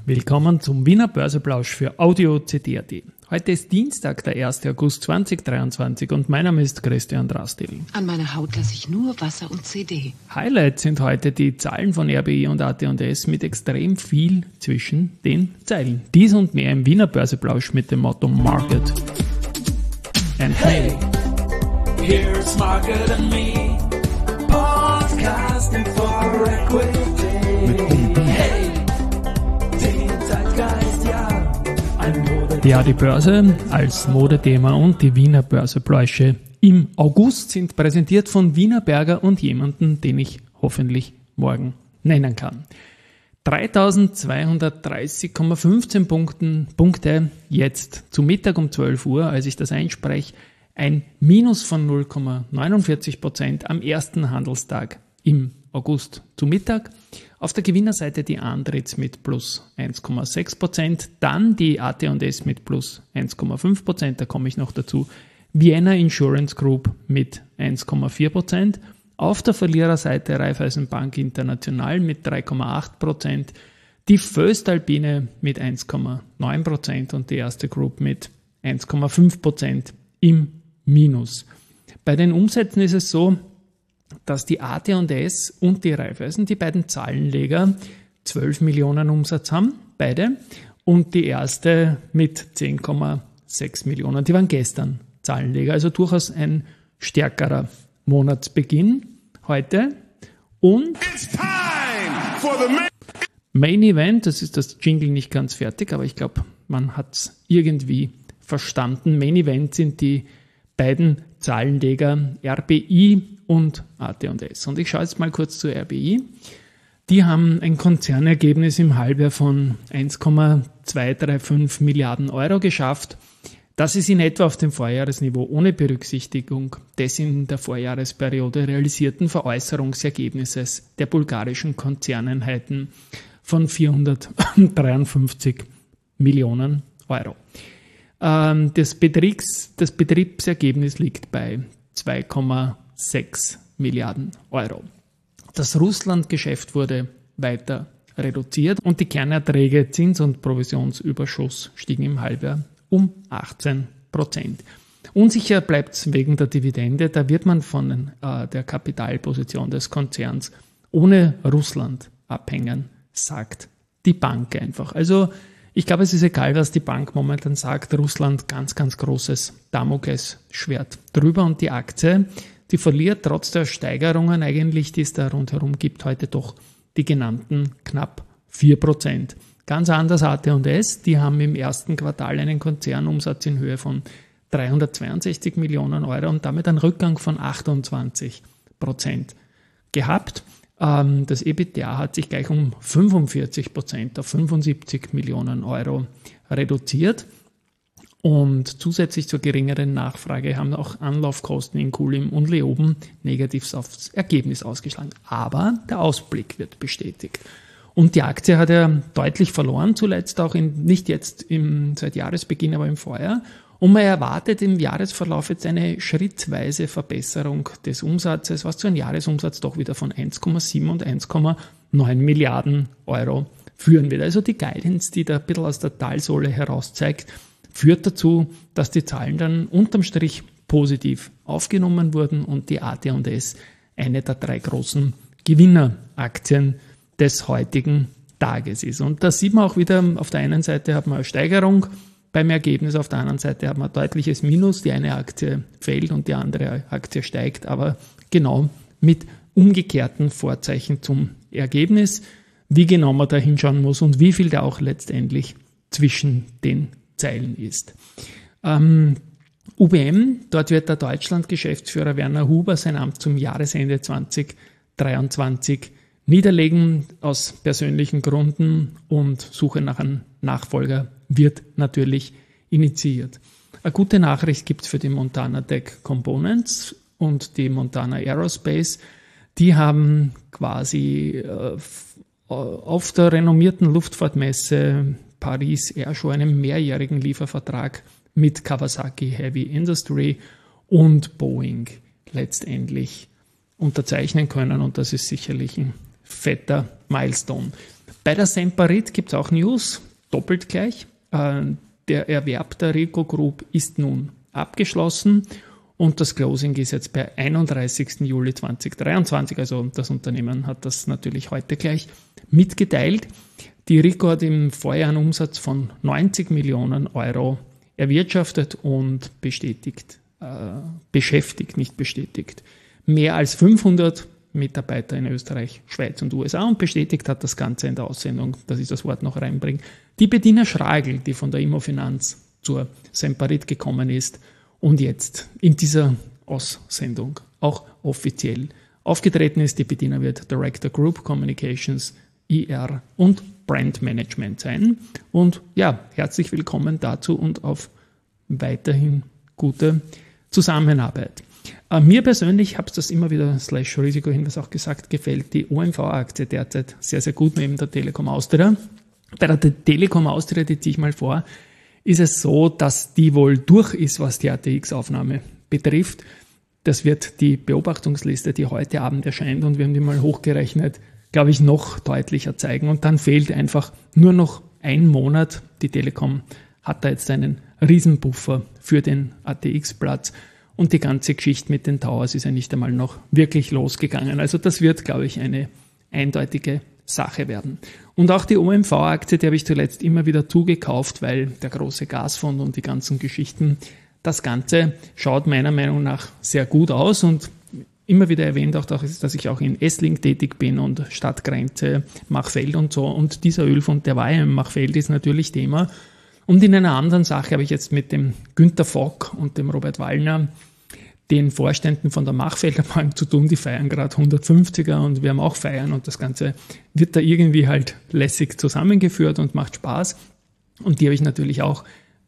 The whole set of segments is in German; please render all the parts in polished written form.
Willkommen zum Wiener Börseplausch für Audio CD.at. Heute ist Dienstag, der 1. August 2023 und mein Name ist Christian Drastil. An meiner Haut lasse ich nur Wasser und CD. Highlights sind heute die Zahlen von RBI und AT&S mit extrem viel zwischen den Zeilen. Dies und mehr im Wiener Börseplausch mit dem Motto Market and Hey, here's Market and Me, podcasting for equity. Hey, den Zeitgeist, ja, ein Mode. Ja, die Börse als Modethema und die Wiener Börsepläusche im August sind präsentiert von Wienerberger und jemanden, den ich hoffentlich morgen nennen kann. 3.230,15 Punkte jetzt zu Mittag um 12 Uhr, als ich das einspreche, ein Minus von 0,49% am ersten Handelstag im August zu Mittag. Auf der Gewinnerseite die Andritz mit plus 1,6%, dann die AT&S mit plus 1,5%, da komme ich noch dazu, Vienna Insurance Group mit 1,4%, auf der Verliererseite Raiffeisenbank International mit 3,8%, die Voestalpine mit 1,9% und die Erste Group mit 1,5% im Minus. Bei den Umsätzen ist es so, dass die AT&S und die Raiffeisen, die beiden Zahlenleger, 12 Millionen Umsatz haben, beide, und die Erste mit 10,6 Millionen. Die waren gestern Zahlenleger, also durchaus ein stärkerer Monatsbeginn heute. Und Main Event, das ist das Jingle nicht ganz fertig, aber ich glaube, man hat es irgendwie verstanden. Main Event sind die beiden Zahlenleger RBI und AT&S. Und ich schaue jetzt mal kurz zu RBI. Die haben ein Konzernergebnis im Halbjahr von 1,235 Milliarden Euro geschafft. Das ist in etwa auf dem Vorjahresniveau ohne Berücksichtigung des in der Vorjahresperiode realisierten Veräußerungsergebnisses der bulgarischen Konzerneinheiten von 453 Millionen Euro. Das Betriebsergebnis liegt bei 2,6 Milliarden Euro. Das Russland-Geschäft wurde weiter reduziert und die Kernerträge Zins- und Provisionsüberschuss stiegen im Halbjahr um 18%. Unsicher bleibt es wegen der Dividende, da wird man von der Kapitalposition des Konzerns ohne Russland abhängen, sagt die Bank einfach. Also ich glaube, es ist egal, was die Bank momentan sagt. Russland, ganz, ganz großes Damoklesschwert drüber. Und die Aktie, die verliert trotz der Steigerungen eigentlich, die es da rundherum gibt, heute doch die genannten knapp 4%. Ganz anders AT&S, die haben im ersten Quartal einen Konzernumsatz in Höhe von 362 Millionen Euro und damit einen Rückgang von 28% gehabt. Das EBITDA hat sich gleich um 45% auf 75 Millionen Euro reduziert und zusätzlich zur geringeren Nachfrage haben auch Anlaufkosten in Kulim und Leoben negativ aufs Ergebnis ausgeschlagen. Aber der Ausblick wird bestätigt. Und die Aktie hat ja deutlich verloren, zuletzt auch nicht jetzt seit Jahresbeginn, aber im Vorjahr. Und man erwartet im Jahresverlauf jetzt eine schrittweise Verbesserung des Umsatzes, was zu einem Jahresumsatz doch wieder von 1,7 und 1,9 Milliarden Euro führen wird. Also die Guidance, die da ein bisschen aus der Talsohle heraus zeigt, führt dazu, dass die Zahlen dann unterm Strich positiv aufgenommen wurden und die AT&S eine der drei großen Gewinneraktien des heutigen Tages ist. Und da sieht man auch wieder, auf der einen Seite hat man eine Steigerung beim Ergebnis, auf der anderen Seite hat man ein deutliches Minus, die eine Aktie fällt und die andere Aktie steigt, aber genau mit umgekehrten Vorzeichen zum Ergebnis, wie genau man da hinschauen muss und wie viel da auch letztendlich zwischen den Zeilen ist. UBM, dort wird der Deutschland-Geschäftsführer Werner Huber sein Amt zum Jahresende 2023 niederlegen aus persönlichen Gründen und Suche nach einem Nachfolger wird natürlich initiiert. Eine gute Nachricht gibt es für die Montana Tech Components und die Montana Aerospace. Die haben quasi auf der renommierten Luftfahrtmesse Paris Airshow einen mehrjährigen Liefervertrag mit Kawasaki Heavy Industry und Boeing letztendlich unterzeichnen können und das ist sicherlich ein fetter Milestone. Bei der Semperit gibt es auch News, doppelt gleich. Der Erwerb der Rico Group ist nun abgeschlossen und das Closing ist jetzt per 31. Juli 2023. Also das Unternehmen hat das natürlich heute gleich mitgeteilt. Die Rico hat im Vorjahr einen Umsatz von 90 Millionen Euro erwirtschaftet und beschäftigt mehr als 500 Mitarbeiter in Österreich, Schweiz und USA und bestätigt hat das Ganze in der Aussendung, dass ich das Wort noch reinbringe, die Bettina Schragl, die von der Immofinanz zur Semperit gekommen ist und jetzt in dieser Aussendung auch offiziell aufgetreten ist. Die Bettina wird Director Group Communications, IR und Brand Management sein. Und ja, herzlich willkommen dazu und auf weiterhin gute Zusammenarbeit. Mir persönlich, habe es das immer wieder /Risikohinweis auch gesagt, gefällt die OMV-Aktie derzeit sehr, sehr gut neben der Telekom Austria. Bei der Telekom Austria, die ziehe ich mal vor, ist es so, dass die wohl durch ist, was die ATX-Aufnahme betrifft. Das wird die Beobachtungsliste, die heute Abend erscheint, und wir haben die mal hochgerechnet, glaube ich, noch deutlicher zeigen. Und dann fehlt einfach nur noch ein Monat. Die Telekom hat da jetzt einen Riesenbuffer für den ATX-Platz. Und die ganze Geschichte mit den Towers ist ja nicht einmal noch wirklich losgegangen. Also das wird, glaube ich, eine eindeutige Sache werden. Und auch die OMV-Aktie, die habe ich zuletzt immer wieder zugekauft, weil der große Gasfonds und die ganzen Geschichten, das Ganze schaut meiner Meinung nach sehr gut aus. Und immer wieder erwähnt auch, dass ich auch in Essling tätig bin und Stadtgrenze, Machfeld und so. Und dieser Ölfond, der war ja im Machfeld, ist natürlich Thema. Und in einer anderen Sache habe ich jetzt mit dem Günter Fock und dem Robert Wallner, den Vorständen von der Machfelder Bank, zu tun. Die feiern gerade 150er und wir haben auch Feiern und das Ganze wird da irgendwie halt lässig zusammengeführt und macht Spaß. Und die habe ich natürlich auch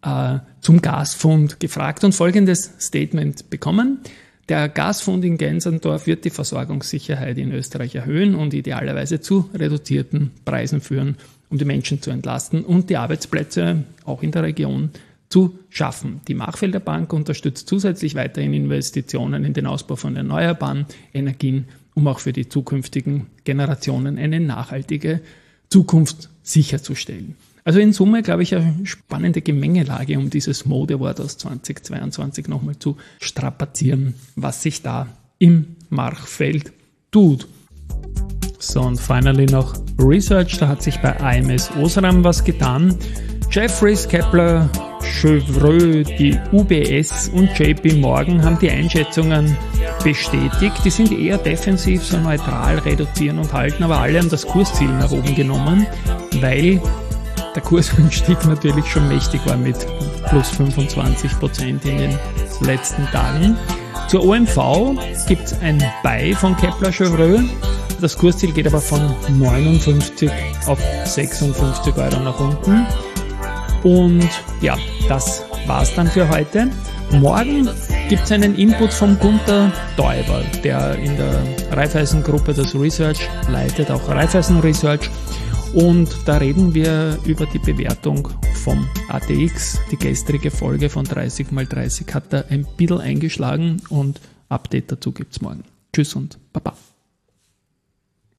zum Gasfond gefragt und folgendes Statement bekommen. Der Gasfond in Gensendorf wird die Versorgungssicherheit in Österreich erhöhen und idealerweise zu reduzierten Preisen führen, um die Menschen zu entlasten und die Arbeitsplätze auch in der Region zu schaffen. Die Machfelder Bank unterstützt zusätzlich weiterhin Investitionen in den Ausbau von erneuerbaren Energien, um auch für die zukünftigen Generationen eine nachhaltige Zukunft sicherzustellen. Also in Summe, glaube ich, eine spannende Gemengelage, um dieses Modewort aus 2022 nochmal zu strapazieren, was sich da im Machfeld tut. So, und finally noch Research, da hat sich bei AMS Osram was getan. Jefferies, Kepler, Chevreux, die UBS und JP Morgan haben die Einschätzungen bestätigt. Die sind eher defensiv, so neutral reduzieren und halten, aber alle haben das Kursziel nach oben genommen, weil der Kursanstieg natürlich schon mächtig war mit plus 25% in den letzten Tagen. Zur OMV gibt es ein Buy von Kepler Chevreux. Das Kursziel geht aber von 59 auf 56 Euro nach unten. Und ja, das war's dann für heute. Morgen gibt es einen Input vom Gunter Däuber, der in der Raiffeisen-Gruppe das Research leitet, auch Raiffeisen Research. Und da reden wir über die Bewertung vom ATX. Die gestrige Folge von 30x30 hat da ein bisschen eingeschlagen und Update dazu gibt's morgen. Tschüss und Baba.